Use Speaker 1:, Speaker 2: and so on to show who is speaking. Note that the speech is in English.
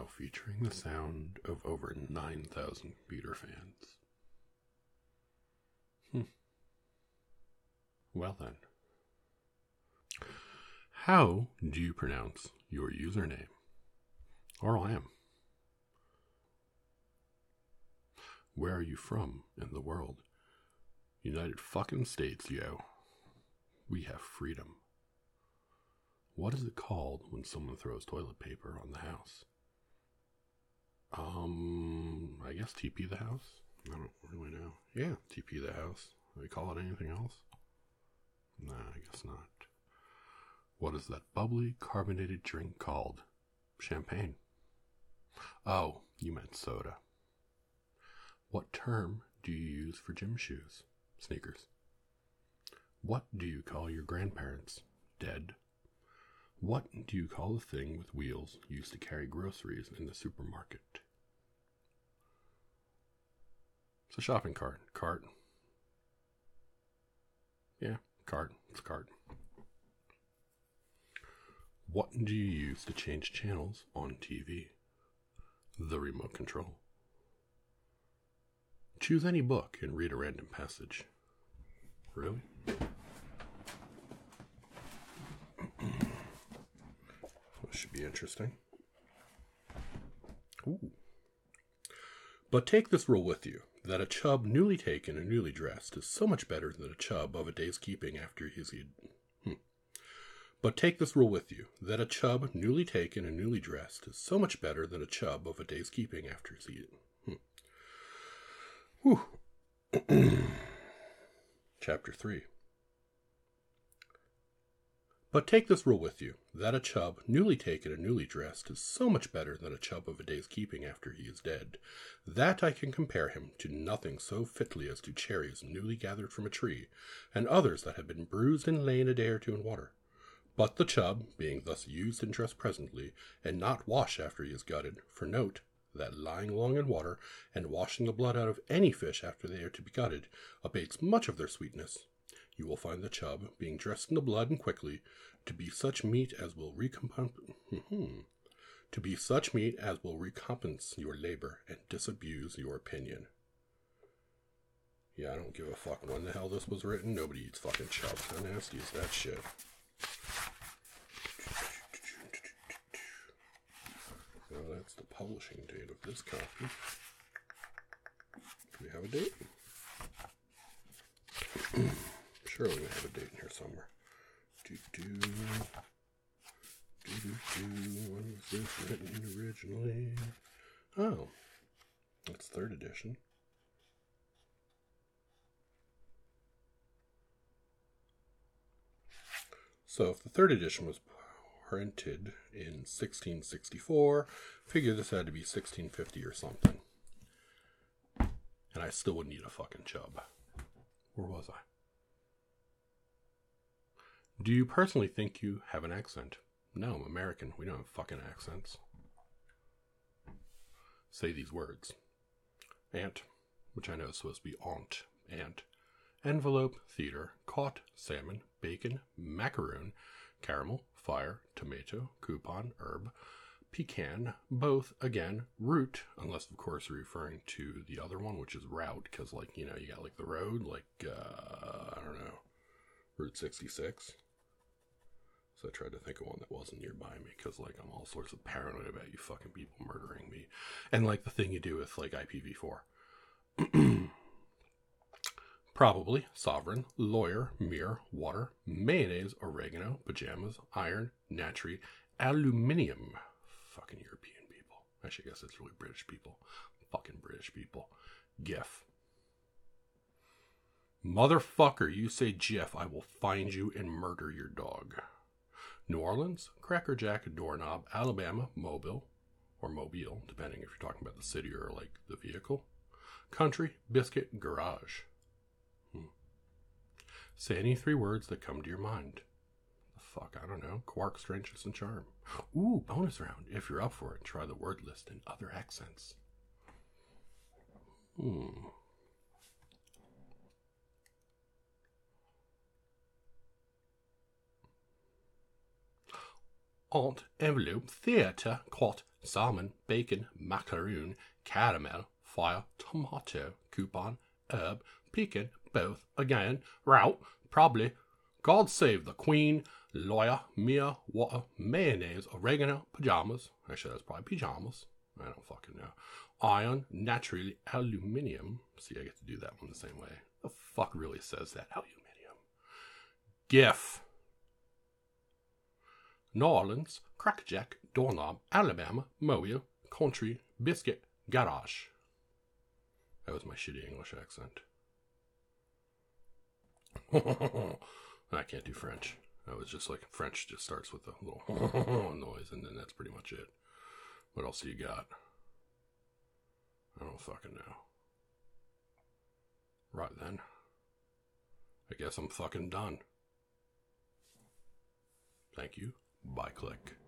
Speaker 1: now featuring the sound of over 9,000 computer fans. Well then. How do you pronounce your username? Or I am. Where are you from in the world? United fucking States, yo. We have freedom. What is it called when someone throws toilet paper on the house? I guess TP the house? I don't really know. Yeah, TP the house. Do they call it anything else? Nah, I guess not. What is that bubbly, carbonated drink called? Champagne. Oh, you meant soda. What term do you use for gym shoes? Sneakers. What do you call your grandparents? Dead. What do you call the thing with wheels used to carry groceries in the supermarket? It's a shopping cart. Cart. Yeah, cart. It's a cart. What do you use to change channels on TV? The remote control. Choose any book and read a random passage. Really? This should be interesting. Ooh. But take this rule with you, that a chub newly taken and newly dressed is so much better than a chub of a day's keeping after he's But take this rule with you, that a chub newly taken and newly dressed is so much better than a chub of a day's keeping after he's eaten. Chapter 3. But take this rule with you, that a chub newly taken and newly dressed is so much better than a chub of a day's keeping after he is dead, that I can compare him to nothing so fitly as to cherries newly gathered from a tree, and others that have been bruised and lain a day or two in water. But the chub, being thus used and dressed presently, and not washed after he is gutted, for note, that lying long in water, and washing the blood out of any fish after they are to be gutted, abates much of their sweetness. You will find the chub, being dressed in the blood and quickly, to be such meat as will recompense your labor and disabuse your opinion. Yeah, I don't give a fuck when the hell this was written. Nobody eats fucking chubs. How nasty is that shit? So that's the publishing date of this copy. Do we have a date? Surely we have a date in here somewhere. When was this written originally? Oh, it's 3rd edition. So if the 3rd edition was printed in 1664, figure this had to be 1650 or something. And I still would need a fucking chub. Where was I? Do you personally think you have an accent? No, I'm American. We don't have fucking accents. Say these words. Ant, which I know is supposed to be aunt, ant. Envelope, theater, caught, salmon, bacon, macaroon, caramel, fire, tomato, coupon, herb, pecan, both, again, route, unless of course you're referring to the other one, which is route, because you got the road, I don't know, Route 66. So I tried to think of one that wasn't nearby me, because I'm all sorts of paranoid about you fucking people murdering me. And the thing you do with IPv4. Probably, sovereign, lawyer, mirror, water, mayonnaise, oregano, pajamas, iron, natri, aluminium. Fucking European people. Actually, I guess it's really British people. Fucking British people. GIF. Motherfucker, you say GIF, I will find you and murder your dog. New Orleans, Cracker Jack, doorknob, Alabama, Mobile, or Mobile, depending if you're talking about the city or the vehicle. Country, biscuit, garage. Say any 3 words that come to your mind. The fuck, I don't know. Quark, strangeness, and charm. Ooh, bonus round. If you're up for it, try the word list in other accents. Aunt, envelope, theater, caught, salmon, bacon, macaroon, caramel, fire, tomato, coupon, herb, pecan, both, again, route, probably, God save the Queen, lawyer, Mia, water, mayonnaise, oregano, pajamas. Actually, that's probably pajamas. I don't fucking know. Iron, naturally, aluminium. See, I get to do that one the same way. The fuck really says that? Aluminium. GIF. New Orleans, crackerjack, doorknob, Alabama, Mobile, country, biscuit, garage. That was my shitty English accent. I can't do French. That was just like French just starts with a little noise, and then that's pretty much it. What else do you got? I don't fucking know. Right then. I guess I'm fucking done. Thank you. Bye, click.